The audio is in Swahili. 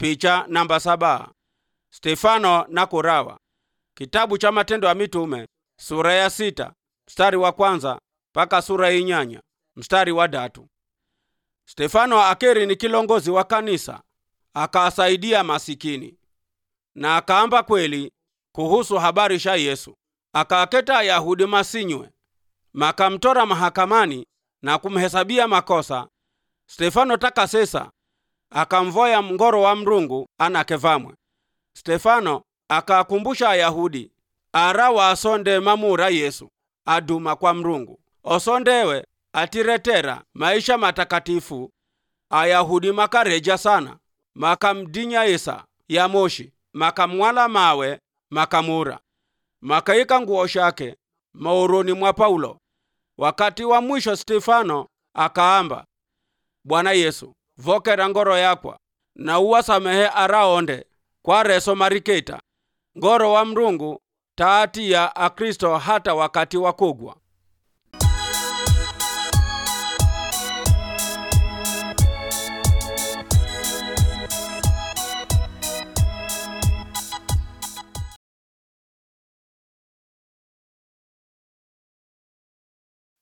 Picha namba 7. Stefano na Kurawa. Kitabu cha Matendo ya Mitume sura ya 6 mstari wa 1 mpaka sura ya 8 mstari wa 3. Stefano akeri ni kilongozi wa kanisa, akasaidia masikini na akaamba kweli kuhusu habari sha Yesu. Akaketa Yahudi masinywe, makamtora mahakamani na kumhesabia makosa. Stefano takasesa akamvoya mngoro wa Mrungu anakevamwe. Stefano akakumbusha Yahudi arawa asonde mamura Yesu aduma kwa Mrungu, osondewe atiretera maisha matakatifu. Ayahudi makareja sana, makamdinya Yesa ya moshi, makamwala mawe, makamura, makaika nguo shake mauroni mwa Paulo. Wakati wa mwisho Stefano akaamba, Bwana Yesu, vokera ngoro yakwa na uwasamehe araonde kwa reso mariketa ngoro wa Mrungu taati ya Akristo hata wakati wa kugwa.